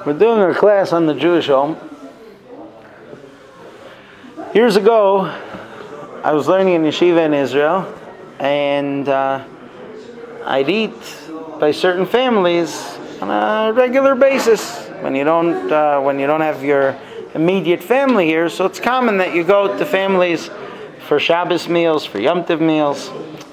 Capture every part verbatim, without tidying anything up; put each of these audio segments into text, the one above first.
We're doing a class on the Jewish home. Years ago, I was learning in yeshiva in Israel, and uh, I'd eat by certain families on a regular basis when you don't uh, when you don't have your immediate family here. So it's common that you go to families for Shabbos meals, for Yom Tov meals,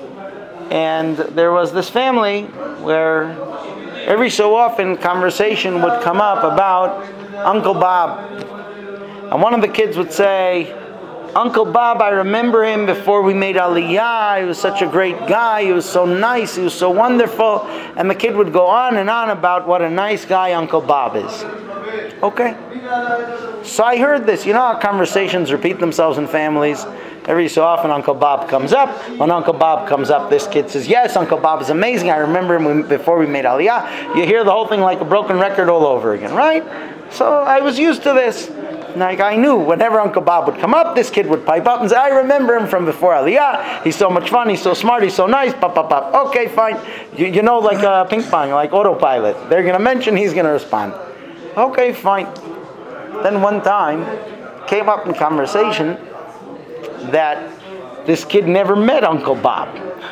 and there was this family where every so often conversation would come up about Uncle Bob. And one of the kids would say, Uncle Bob, I remember him before we made Aliyah. He was such a great guy. He was so nice. He was so wonderful. And the kid would go on and on about what a nice guy Uncle Bob is. Okay. So I heard this. You know how conversations repeat themselves in families? Every so often Uncle Bob comes up. When Uncle Bob comes up, this kid says, yes, Uncle Bob is amazing. I remember him before we made Aliyah. You hear the whole thing like a broken record all over again, right? So I was used to this. Like I knew whenever Uncle Bob would come up, this kid would pipe up and say, I remember him from before Aliyah. He's so much fun. He's so smart. He's so nice. Pop, pop, pop. Okay, fine. You, you know, like uh, ping pong, like autopilot. They're going to mention, he's going to respond. Okay, fine. Then one time, came up in conversation that this kid never met Uncle Bob.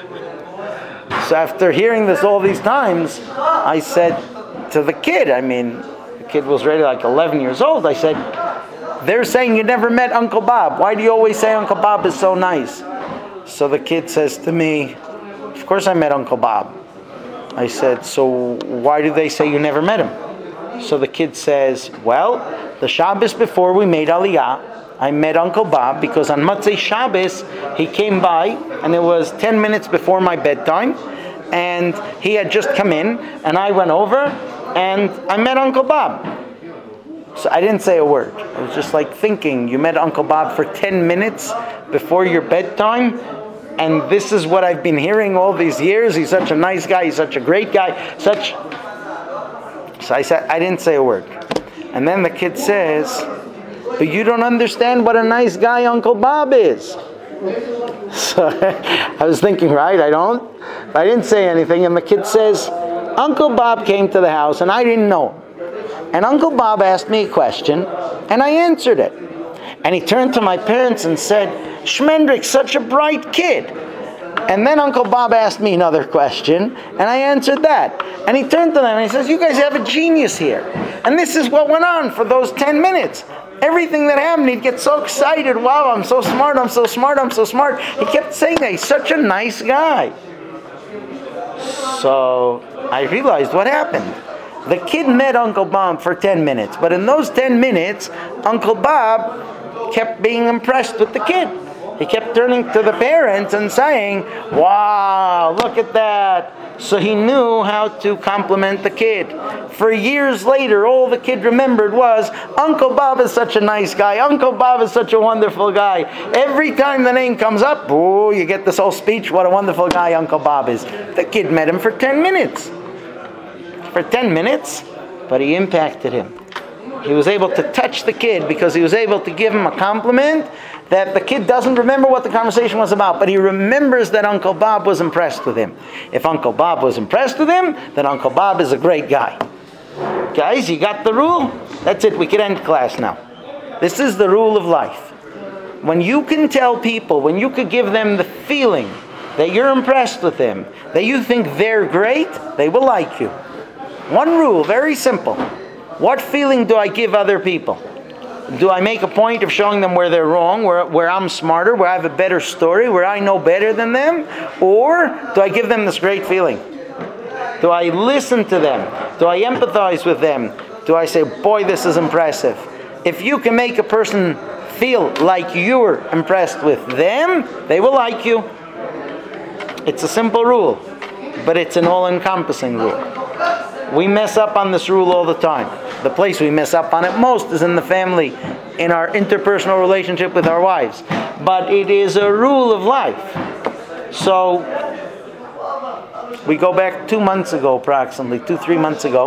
So after hearing this all these times, I said to the kid, I mean, the kid was already like eleven years old, I said, they're saying you never met Uncle Bob. Why do you always say Uncle Bob is so nice? So the kid says to me, of course I met Uncle Bob. I said, so why do they say you never met him? So the kid says, well, the Shabbos before we made Aliyah, I met Uncle Bob because on Motzei Shabbos he came by and it was ten minutes before my bedtime and he had just come in and I went over and I met Uncle Bob. So I didn't say a word. I was just like thinking, you met Uncle Bob for ten minutes before your bedtime and this is what I've been hearing all these years. He's such a nice guy. He's such a great guy. Such. So I said, I didn't say a word. And then the kid says, but you don't understand what a nice guy Uncle Bob is. So I was thinking, right, I don't. But I didn't say anything. And the kid says, Uncle Bob came to the house and I didn't know. And Uncle Bob asked me a question and I answered it. And he turned to my parents and said, Shmendrick's such a bright kid. And then Uncle Bob asked me another question and I answered that. And he turned to them and he says, you guys have a genius here. And this is what went on for those ten minutes. Everything that happened, he'd get so excited. Wow, I'm so smart, I'm so smart, I'm so smart. He kept saying that. He's such a nice guy. So I realized what happened. The kid met Uncle Bob for ten minutes. But in those ten minutes, Uncle Bob kept being impressed with the kid. He kept turning to the parents and saying, wow, look at that. So he knew how to compliment the kid. For years later, all the kid remembered was, Uncle Bob is such a nice guy. Uncle Bob is such a wonderful guy. Every time the name comes up, oh, you get this whole speech, what a wonderful guy Uncle Bob is. The kid met him for ten minutes. For ten minutes, but he impacted him. He was able to touch the kid because he was able to give him a compliment that the kid doesn't remember what the conversation was about, but he remembers that Uncle Bob was impressed with him. If Uncle Bob was impressed with him, then Uncle Bob is a great guy. Guys, you got the rule? That's it, we can end class now. This is the rule of life. When you can tell people, when you could give them the feeling that you're impressed with them, that you think they're great, they will like you. One rule, very simple. What feeling do I give other people? Do I make a point of showing them where they're wrong, where, where I'm smarter, where I have a better story, where I know better than them? Or do I give them this great feeling? Do I listen to them? Do I empathize with them? Do I say, boy, this is impressive? If you can make a person feel like you're impressed with them, they will like you. It's a simple rule, but it's an all-encompassing rule. We mess up on this rule all the time. The place we mess up on it most is in the family, in our interpersonal relationship with our wives. But it is a rule of life. So, we go back two months ago, approximately, two, three months ago.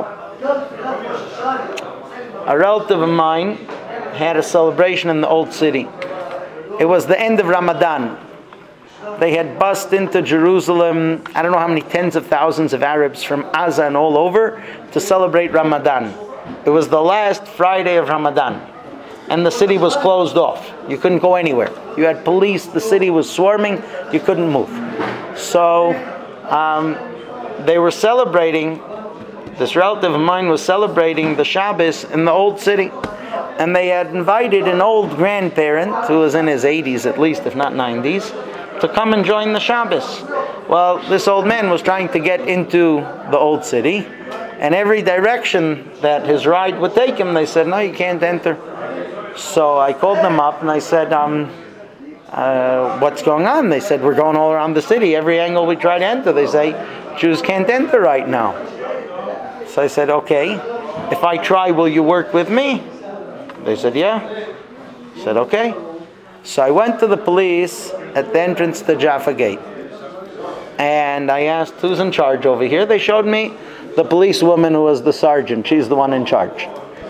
A relative of mine had a celebration in the old city. It was the end of Ramadan. They had bussed into Jerusalem, I don't know how many tens of thousands of Arabs from Gaza and all over to celebrate Ramadan. It was the last Friday of Ramadan, and the city was closed off. You couldn't go anywhere. You had police, the city was swarming, you couldn't move. So um, they were celebrating, this relative of mine was celebrating the Shabbos in the old city. And they had invited an old grandparent, who was in his eighties at least, if not nineties, to come and join the Shabbos. Well, this old man was trying to get into the old city, and every direction that his ride would take him, they said, no, you can't enter. So I called them up and I said, um, uh, what's going on? They said, we're going all around the city. Every angle we try to enter, they say, Jews can't enter right now. So I said, okay, if I try, will you work with me? They said, yeah. I said, okay. So I went to the police at the entrance to Jaffa Gate. And I asked, who's in charge over here? They showed me the policewoman who was the sergeant. She's the one in charge.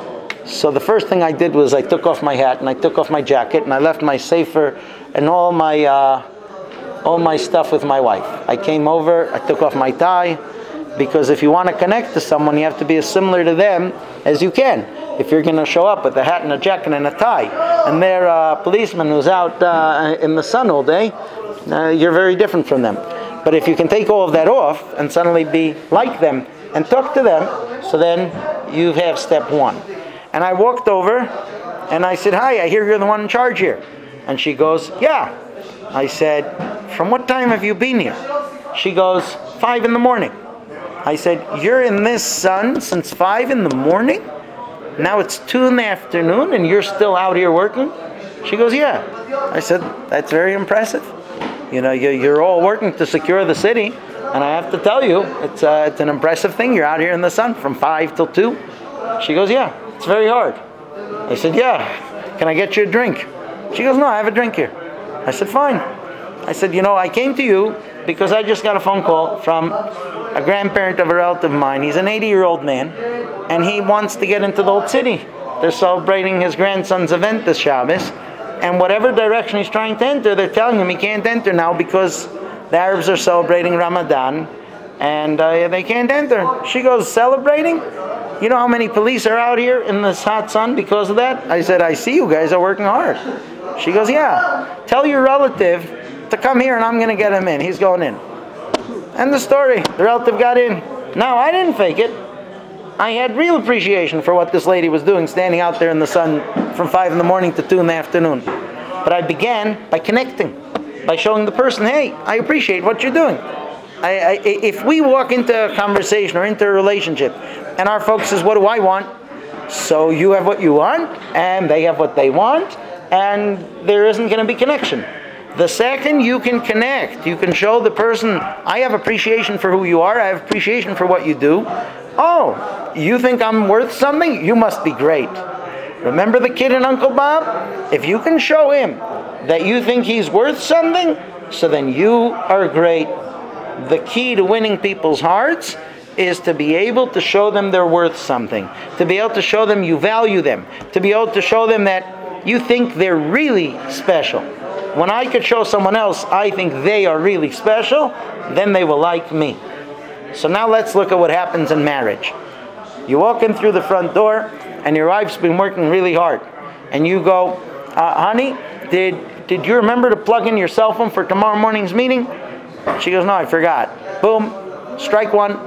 So the first thing I did was I took off my hat and I took off my jacket and I left my sefer and all my uh, all my stuff with my wife. I came over, I took off my tie, because if you want to connect to someone, you have to be as similar to them as you can. If you're going to show up with a hat and a jacket and a tie, and they're a policeman who's out uh, in the sun all day, uh, you're very different from them. But if you can take all of that off and suddenly be like them and talk to them, so then you have step one. And I walked over and I said, hi, I hear you're the one in charge here. And she goes, yeah. I said, from what time have you been here? She goes, five in the morning. I said, you're in this sun since five in the morning? Now it's two in the afternoon and you're still out here working? She goes, yeah. I said, that's very impressive. You know, you're all working to secure the city, and I have to tell you, it's uh, it's an impressive thing. You're out here in the sun from five till two. She goes, yeah, it's very hard. I said, yeah, can I get you a drink? She goes, no, I have a drink here. I said, fine. I said, you know, I came to you because I just got a phone call from a grandparent of a relative of mine. He's an eighty-year-old man, and he wants to get into the old city. They're celebrating his grandson's event this Shabbos, and whatever direction he's trying to enter, they're telling him he can't enter now because the Arabs are celebrating Ramadan, and uh, they can't enter. She goes, celebrating? You know how many police are out here in this hot sun because of that? I said, I see you guys are working hard. She goes, yeah. Tell your relative to come here and I'm going to get him in. He's going in. End the story. The relative got in. Now, I didn't fake it. I had real appreciation for what this lady was doing, standing out there in the sun from five in the morning to two in the afternoon. But I began by connecting, by showing the person, hey, I appreciate what you're doing. I, I, if we walk into a conversation or into a relationship and our focus is, what do I want? So you have what you want and they have what they want, and there isn't going to be connection. The second you can connect, you can show the person, I have appreciation for who you are, I have appreciation for what you do. Oh, you think I'm worth something? You must be great. Remember the kid and Uncle Bob? If you can show him that you think he's worth something, so then you are great. The key to winning people's hearts is to be able to show them they're worth something. To be able to show them you value them. To be able to show them that you think they're really special. When I could show someone else I think they are really special, then they will like me. So now let's look at what happens in marriage. You walk in through the front door and your wife's been working really hard. And you go, uh, honey, did, did you remember to plug in your cell phone for tomorrow morning's meeting? She goes, no, I forgot. Boom, strike one.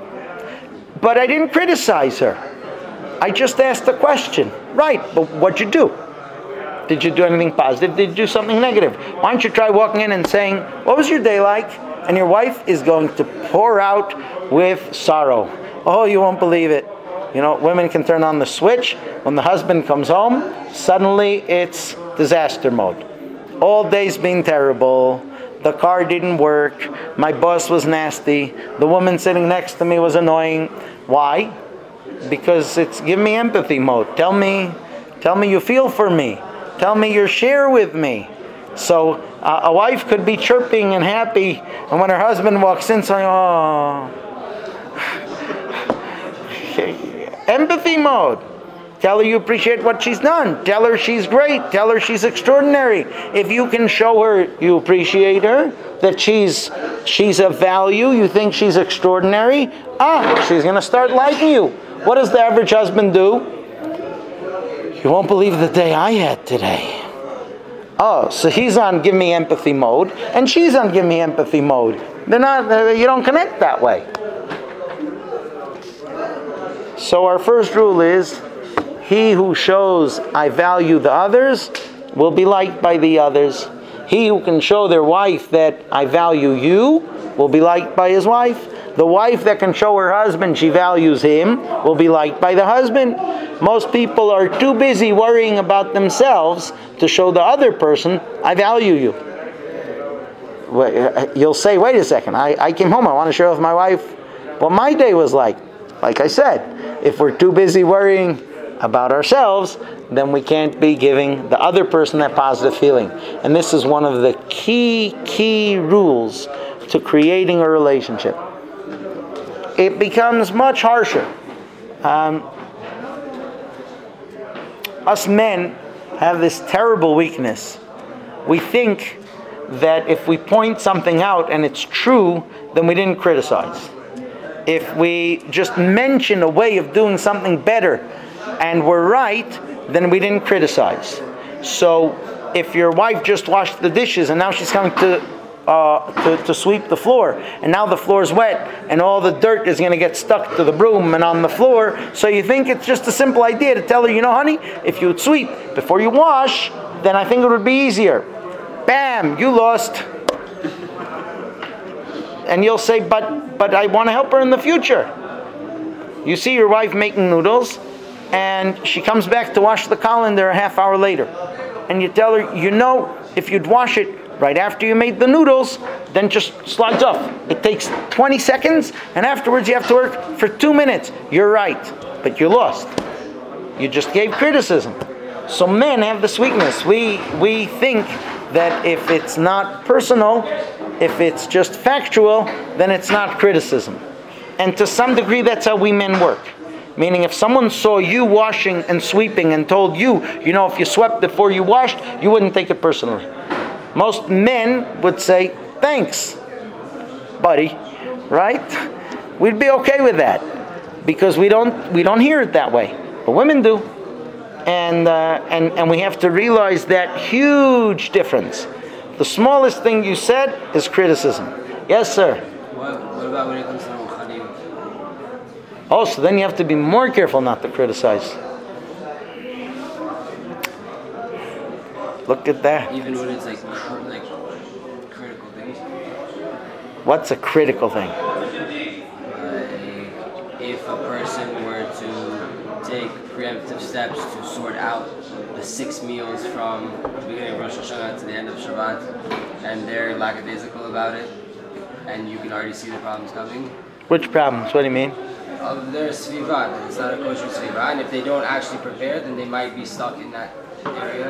But I didn't criticize her. I just asked a question. Right, but what'd you do? Did you do anything positive? Did you do something negative? Why don't you try walking in and saying, what was your day like? And your wife is going to pour out with sorrow. Oh, you won't believe it. You know, women can turn on the switch. When the husband comes home, suddenly it's disaster mode. All day's been terrible. The car didn't work. My boss was nasty. The woman sitting next to me was annoying. Why? Because it's give me empathy mode. Tell me, tell me you feel for me. Tell me you share with me. So uh, a wife could be chirping and happy, and when her husband walks in saying, oh. Empathy mode. Tell her you appreciate what she's done. Tell her she's great. Tell her she's extraordinary. If you can show her you appreciate her, that she's she's of value, you think she's extraordinary, ah, she's going to start liking you. What does the average husband do? You won't believe the day I had today. Oh, so he's on give me empathy mode, and she's on give me empathy mode. They're not. They're, you don't connect that way. So our first rule is, he who shows I value the others will be liked by the others. He who can show their wife that I value you will be liked by his wife. The wife that can show her husband she values him will be liked by the husband. Most people are too busy worrying about themselves to show the other person, I value you. You'll say, wait a second, I, I came home, I want to share with my wife what my day was like. Like I said, if we're too busy worrying about ourselves, then we can't be giving the other person that positive feeling. And this is one of the key, key rules to creating a relationship. It becomes much harsher. Um, us men have this terrible weakness. We think that if we point something out and it's true, then we didn't criticize. If we just mention a way of doing something better and we're right, then we didn't criticize. So if your wife just washed the dishes and now she's coming to Uh, to, to sweep the floor, and now the floor is wet, and all the dirt is going to get stuck to the broom and on the floor, so you think it's just a simple idea to tell her, you know honey, if you would sweep before you wash, then I think it would be easier. Bam, you lost. And you'll say, but but I want to help her in the future. You see your wife making noodles, and she comes back to wash the colander a half hour later, and you tell her, you know, if you'd wash it right after you made the noodles, then just slides off. It takes twenty seconds, and afterwards you have to work for two minutes. You're right, but you lost. You just gave criticism. So men have this weakness. We we think that if it's not personal, if it's just factual, then it's not criticism. And to some degree, that's how we men work. Meaning, if someone saw you washing and sweeping and told you, you know, if you swept before you washed, you wouldn't take it personally. Most men would say, thanks, buddy, right? We'd be okay with that because we don't we don't hear it that way, but women do, and uh, and and we have to realize that huge difference. The smallest thing you said is criticism. Yes, sir. What, what about when it comes to Khadim? Oh, so then you have to be more careful not to criticize. Look at that. Even when it's like cr- like critical things. What's a critical thing? Uh, if a person were to take preemptive steps to sort out the six meals from the beginning of Rosh Hashanah to the end of Shabbat, and they're lackadaisical about it, and you can already see the problems coming. Which problems? What do you mean? Uh, they're sviva, it's not a kosher sviva, and if they don't actually prepare, then they might be stuck in that area.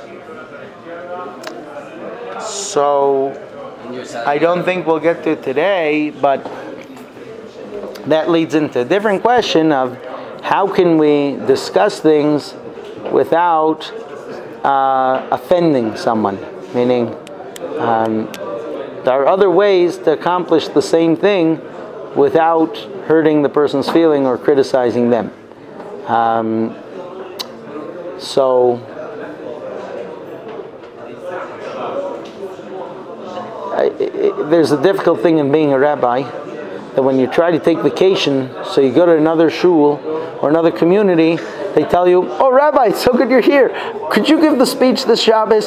So, I don't think we'll get to it today, but that leads into a different question of how can we discuss things without uh, offending someone? Meaning, um, there are other ways to accomplish the same thing without hurting the person's feeling or criticizing them. Um, so, I, it, there's a difficult thing in being a rabbi, that when you try to take vacation, so you go to another shul or another community, they tell you, oh Rabbi, it's so good you're here. Could you give the speech this Shabbos?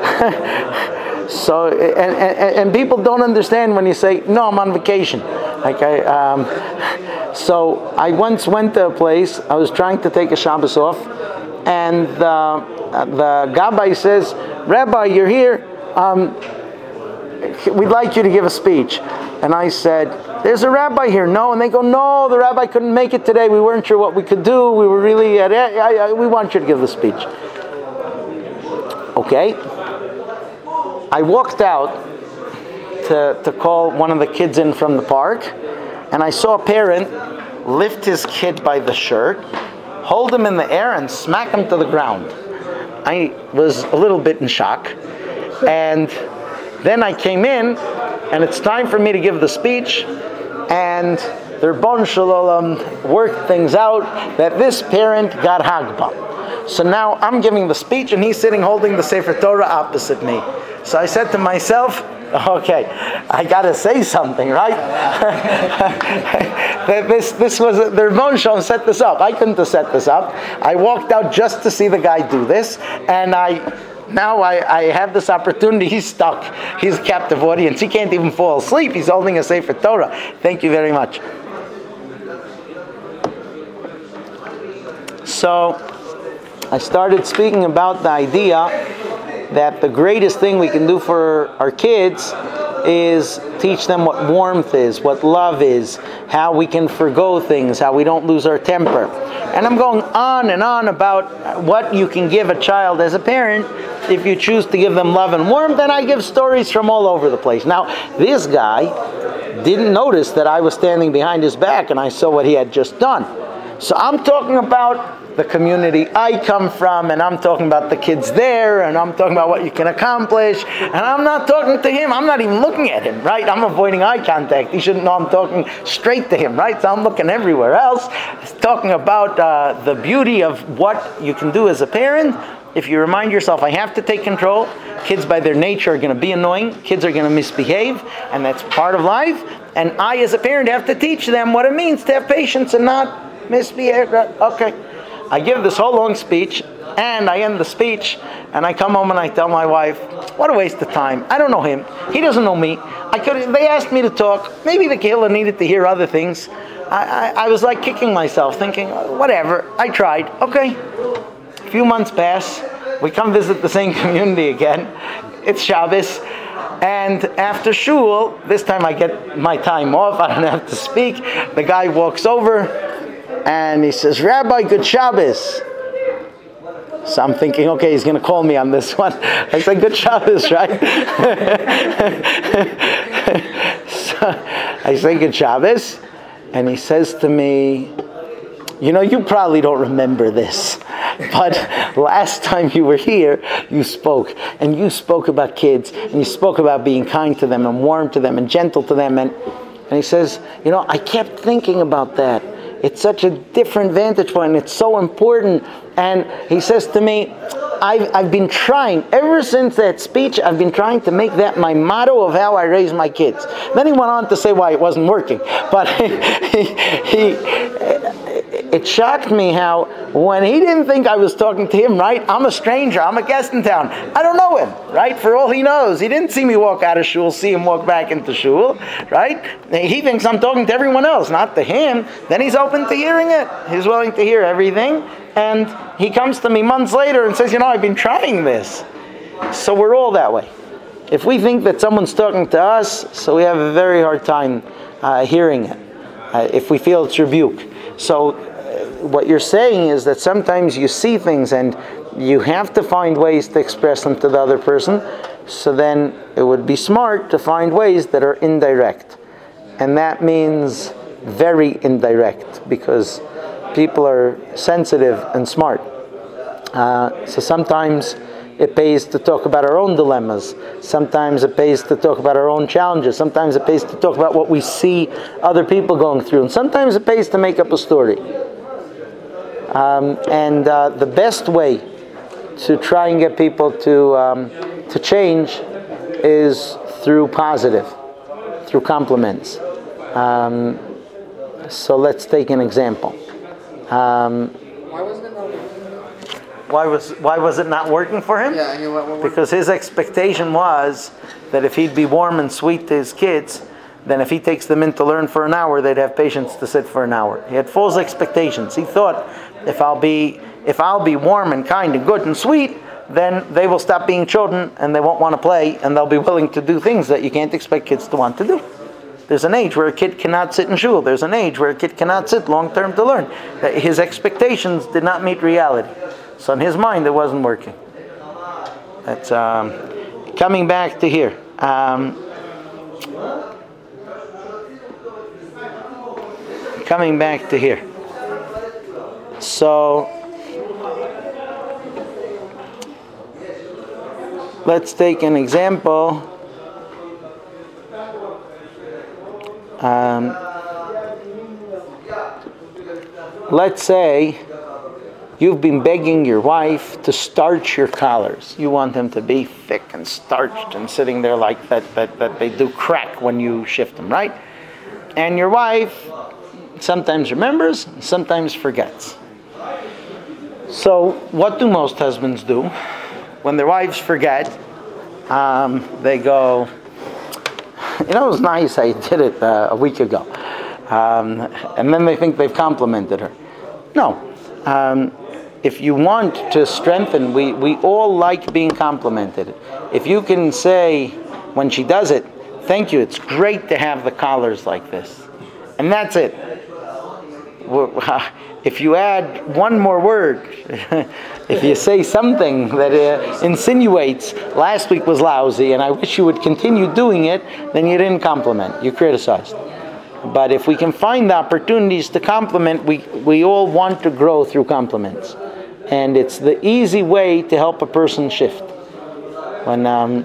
So, and, and, and people don't understand when you say, no, I'm on vacation. Like I, um, so I once went to a place, I was trying to take a Shabbos off, and the, the Gabbai says, Rabbi, you're here, um, we'd like you to give a speech. And I said, there's a rabbi here. No, and they go, no, the rabbi couldn't make it today. We weren't sure what we could do. We were really, at, I, I, we want you to give the speech. Okay. I walked out to, to call one of the kids in from the park, and I saw a parent lift his kid by the shirt, hold him in the air, and smack him to the ground. I was a little bit in shock. And then I came in, and it's time for me to give the speech, and the Rebbeinu Shalom worked things out that this parent got Hagba. So now I'm giving the speech and he's sitting holding the Sefer Torah opposite me. So I said to myself, okay, I got to say something, right? this this was, the Rebbeinu Shalom set this up. I couldn't have set this up. I walked out just to see the guy do this, and I now I, I have this opportunity. He's stuck. He's a captive audience. He can't even fall asleep. He's holding a Sefer Torah. Thank you very much. So I started speaking about the idea that the greatest thing we can do for our kids is teach them what warmth is, what love is, how we can forgo things, how we don't lose our temper. And I'm going on and on about what you can give a child as a parent if you choose to give them love and warmth. And I give stories from all over the place. Now, this guy didn't notice that I was standing behind his back and I saw what he had just done. So I'm talking about the community I come from, and I'm talking about the kids there, and I'm talking about what you can accomplish, and I'm not talking to him. I'm not even looking at him, right? I'm avoiding eye contact. He shouldn't know I'm talking straight to him, right? So I'm looking everywhere else. It's talking about uh, the beauty of what you can do as a parent. If you remind yourself, I have to take control. Kids by their nature are going to be annoying. Kids are going to misbehave, and that's part of life. And I, as a parent, have to teach them what it means to have patience and not misbehave. Okay. I give this whole long speech, and I end the speech, and I come home and I tell my wife, what a waste of time. I don't know him. He doesn't know me. I could. They asked me to talk. Maybe the killer needed to hear other things. I, I, I was like kicking myself, thinking, whatever. I tried. Okay. A few months pass. We come visit the same community again. It's Shabbos. And after shul, this time I get my time off. I don't have to speak. The guy walks over and he says, Rabbi, good Shabbos. So I'm thinking, okay, he's going to call me on this one. I said, good Shabbos, right? So I say, good Shabbos. And he says to me, you know, you probably don't remember this, but last time you were here, you spoke. And you spoke about kids. And you spoke about being kind to them and warm to them and gentle to them. And, and he says, you know, I kept thinking about that. It's such a different vantage point, and it's so important. And he says to me, I've, I've been trying, ever since that speech, I've been trying to make that my motto of how I raise my kids. Then he went on to say why it wasn't working. But he, he, it shocked me how when he didn't think I was talking to him, right? I'm a stranger. I'm a guest in town. I don't know him, right? For all he knows. He didn't see me walk out of shul, see him walk back into shul, right? He thinks I'm talking to everyone else, not to him. Then he's open to hearing it. He's willing to hear everything. And he comes to me months later and says, you know, I've been trying this. So we're all that way. If we think that someone's talking to us, so we have a very hard time uh, hearing it, uh, if we feel it's rebuke. So uh, what you're saying is that sometimes you see things and you have to find ways to express them to the other person. So then it would be smart to find ways that are indirect. And that means very indirect, because people are sensitive and smart. Uh, so sometimes it pays to talk about our own dilemmas. Sometimes it pays to talk about our own challenges. Sometimes it pays to talk about what we see other people going through. And sometimes it pays to make up a story. Um, and uh, the best way to try and get people to um, to change is through positive, through compliments. Um, so let's take an example. Um, Why wasn't it not working? Why was why was it not working for him? Yeah, I mean, what, what, Because his expectation was that if he'd be warm and sweet to his kids, then if he takes them in to learn for an hour, they'd have patience to sit for an hour. He had false expectations. He thought, if I'll be if I'll be warm and kind and good and sweet, then they will stop being children and they won't want to play, and they'll be willing to do things that you can't expect kids to want to do. There's an age where a kid cannot sit in shul. There's an age where a kid cannot sit long term to learn. His expectations did not meet reality. So in his mind, it wasn't working. That's um, coming back to here. Um, coming back to here. So let's take an example. Um, let's say you've been begging your wife to starch your collars. You want them to be thick and starched and sitting there like that, that, that they do crack when you shift them, right? And your wife sometimes remembers, sometimes forgets. So what do most husbands do? When their wives forget, um, they go, you know, it was nice, I did it uh, a week ago. Um, and then they think they've complimented her. No. Um, if you want to strengthen, we, we all like being complimented. If you can say, when she does it, thank you, it's great to have the collars like this. And that's it. If you add one more word, if you say something that uh, insinuates last week was lousy and I wish you would continue doing it, then you didn't compliment, you criticized. But if we can find opportunities to compliment, we, we all want to grow through compliments. And it's the easy way to help a person shift. When um,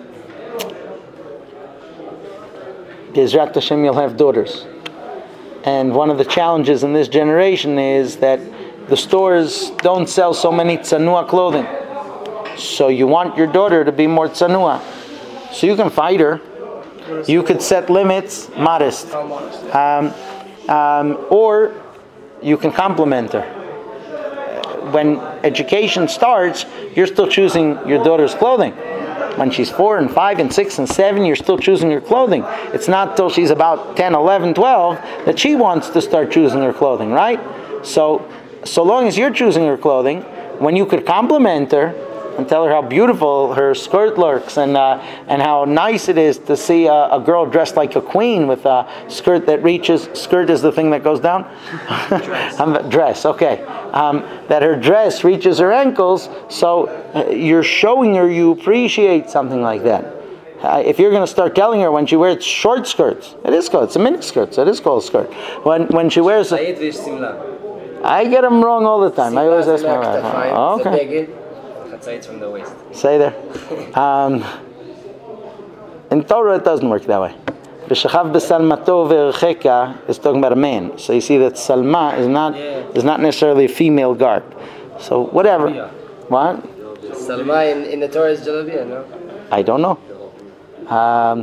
Bezrat Hashem, you'll have daughters. And one of the challenges in this generation is that the stores don't sell so many tzanua clothing. So you want your daughter to be more tzanua. So you can fight her. You could set limits, modest. Um, um, or you can compliment her. When education starts, you're still choosing your daughter's clothing. When she's four and five and six and seven, you're still choosing her clothing. It's not till she's about ten, eleven, twelve that she wants to start choosing her clothing, right? So, so long as you're choosing her clothing, when you could compliment her and tell her how beautiful her skirt looks and uh, and how nice it is to see a, a girl dressed like a queen with a skirt that reaches, skirt is the thing that goes down? Dress. dress, okay. Um, that her dress reaches her ankles, so uh, you're showing her you appreciate something like that. Uh, if you're going to start telling her when she wears short skirts, it is called, it's a mini skirt, so it is called a skirt. When, when she wears a, I get them wrong all the time. I always ask my wife. Oh, okay. From the waist. Say there. Um, in Torah, it doesn't work that way. V'shachav b'salmato v'ercheka is talking about a man. So you see that salma is not yeah. is not necessarily a female garb. So whatever. Yeah. What? Salma in, in the Torah is jalabia, no? I don't know. Um,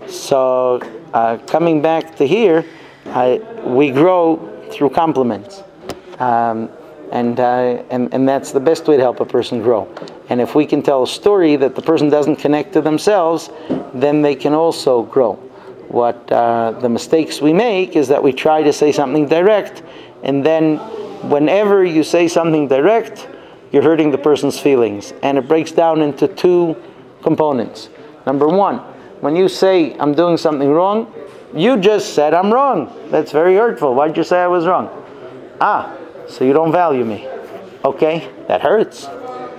so uh, coming back to here, I, we grow through compliments. Um, And, uh, and and that's the best way to help a person grow. And if we can tell a story that the person doesn't connect to themselves, then they can also grow. What uh, the mistakes we make is that we try to say something direct, and then whenever you say something direct, you're hurting the person's feelings. And it breaks down into two components. Number one, when you say, I'm doing something wrong, you just said I'm wrong. That's very hurtful. Why'd you say I was wrong? Ah, so you don't value me. Okay, that hurts.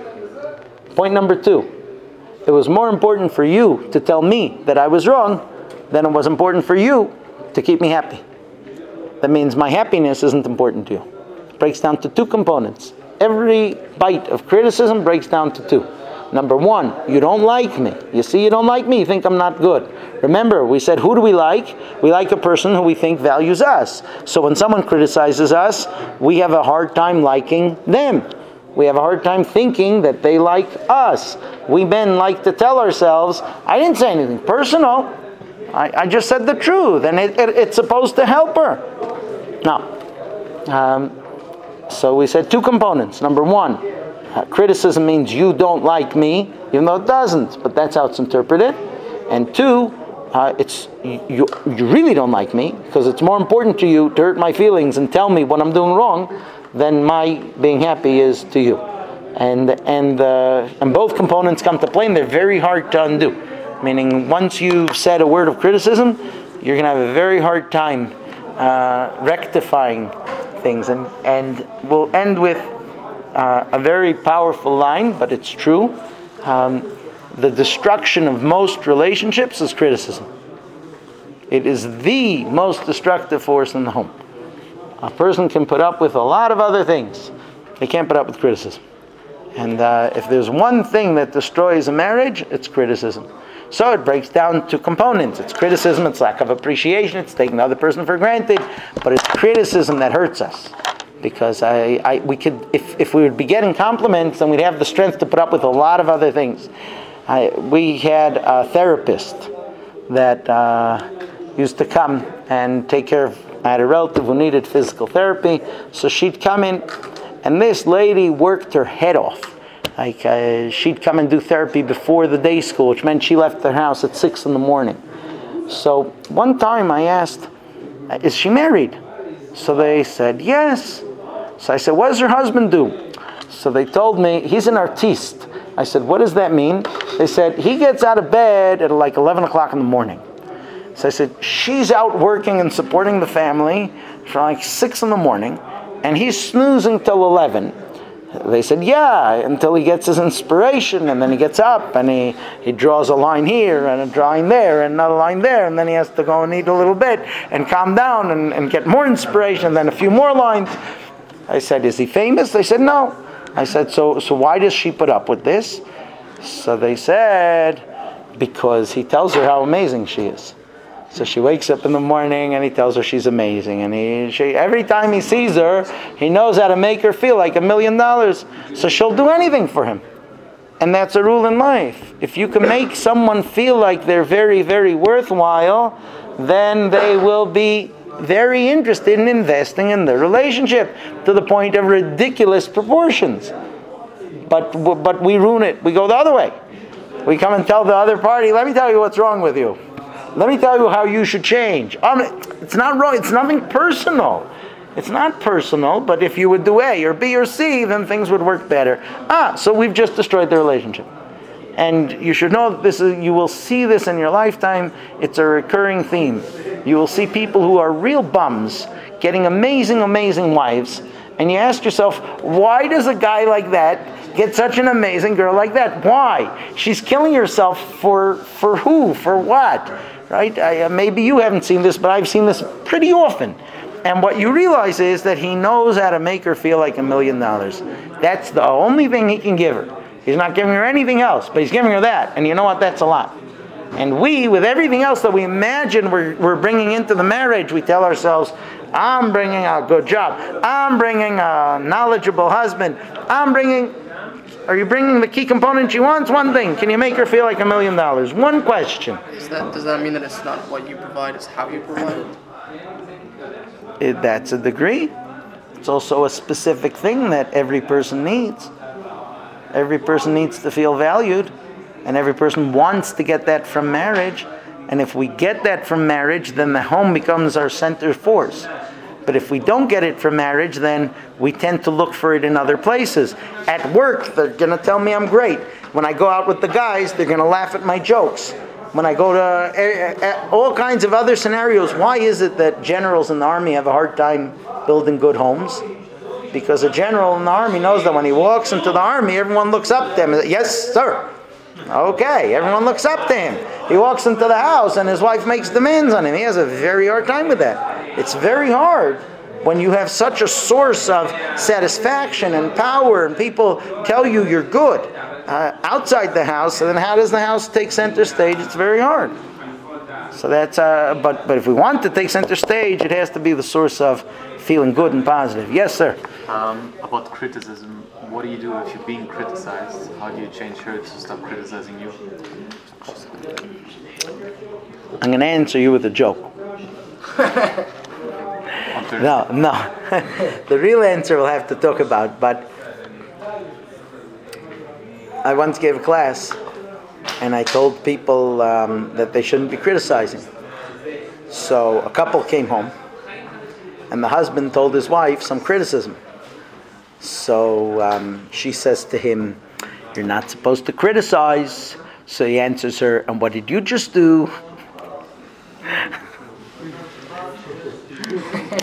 Point number two. It was more important for you to tell me that I was wrong than it was important for you to keep me happy. That means my happiness isn't important to you. It breaks down to two components. Every bite of criticism breaks down to two. Number one, you don't like me. You see, you don't like me. You think I'm not good. Remember, we said, who do we like? We like a person who we think values us. So when someone criticizes us, we have a hard time liking them. We have a hard time thinking that they like us. We men like to tell ourselves, I didn't say anything personal. I, I just said the truth, and it, it, it's supposed to help her. Now, um, so we said two components. Number one, Uh, criticism means you don't like me, even though it doesn't, but that's how it's interpreted. And two, uh, it's you, you really don't like me because it's more important to you to hurt my feelings and tell me what I'm doing wrong than my being happy is to you. And and uh, and both components come to play, and they're very hard to undo. Meaning, once you've said a word of criticism, you're going to have a very hard time uh, rectifying things. And and we'll end with Uh, a very powerful line, but it's true. Um, the destruction of most relationships is criticism. It is the most destructive force in the home. A person can put up with a lot of other things. They can't put up with criticism. And uh, if there's one thing that destroys a marriage, it's criticism. So it breaks down to components. It's criticism, it's lack of appreciation, it's taking the other person for granted, but it's criticism that hurts us. because I, I we could if, if we would be getting compliments, then we'd have the strength to put up with a lot of other things. I, we had a therapist that uh, used to come and take care of. I had a relative who needed physical therapy, so she'd come in, and this lady worked her head off. Like uh, she'd come and do therapy before the day school, which meant she left the house at six in the morning. So one time I asked, "Is she married?" So they said yes. So I said, "What does her husband do?" So they told me he's an artiste. I said, "What does that mean?" They said he gets out of bed at like eleven o'clock in the morning. So I said, she's out working and supporting the family from like six in the morning, and he's snoozing till eleven. They said, yeah, until he gets his inspiration, and then he gets up and he, he draws a line here and a drawing there and another line there, and then he has to go and eat a little bit and calm down and, and get more inspiration, and then a few more lines. I said, is he famous? They said, no. I said, so so why does she put up with this? So they said, because he tells her how amazing she is. So she wakes up in the morning and he tells her she's amazing. And he, she, every time he sees her, he knows how to make her feel like a million dollars. So she'll do anything for him. And that's a rule in life. If you can make someone feel like they're very, very worthwhile, then they will be very interested in investing in their relationship to the point of ridiculous proportions. But, but we ruin it. We go the other way. We come and tell the other party, let me tell you what's wrong with you. Let me tell you how you should change. Um, it's not wrong. It's nothing personal. It's not personal, but if you would do A or B or C, then things would work better. Ah, so we've just destroyed the relationship. And you should know that this is, you will see this in your lifetime. It's a recurring theme. You will see people who are real bums getting amazing, amazing wives. And you ask yourself, why does a guy like that get such an amazing girl like that? Why? She's killing herself for for who? For what? Right? I, uh, maybe you haven't seen this, but I've seen this pretty often. And what you realize is that he knows how to make her feel like a million dollars. That's the only thing he can give her. He's not giving her anything else, but he's giving her that. And you know what? That's a lot. And we, with everything else that we imagine we're, we're bringing into the marriage, we tell ourselves, I'm bringing a good job. I'm bringing a knowledgeable husband. I'm bringing... Are you bringing the key component she wants? One thing. Can you make her feel like a million dollars? One question. Is that, does that mean that it's not what you provide, it's how you provide it? It, that's a degree. It's also a specific thing that every person needs. Every person needs to feel valued, and every person wants to get that from marriage. And if we get that from marriage, then the home becomes our center force. But if we don't get it from marriage, then we tend to look for it in other places. At work, they're going to tell me I'm great. When I go out with the guys, they're going to laugh at my jokes. When I go to uh, uh, all kinds of other scenarios, why is it that generals in the army have a hard time building good homes? Because a general in the army knows that when he walks into the army, everyone looks up to him. Yes, sir. Okay, everyone looks up to him. He walks into the house and his wife makes demands on him. He has a very hard time with that. It's very hard when you have such a source of satisfaction and power and people tell you you're good uh, outside the house, and then how does the house take center stage? It's very hard. So that's, uh, but, but if we want to take center stage, it has to be the source of feeling good and positive. Yes, sir? Um, about criticism, what do you do if you're being criticized? How do you change her to stop criticizing you? I'm going to answer you with a joke. No, no. The real answer we'll have to talk about, but I once gave a class and I told people um, that they shouldn't be criticizing. So a couple came home and the husband told his wife some criticism. So um, she says to him, you're not supposed to criticize. So he answers her, and what did you just do?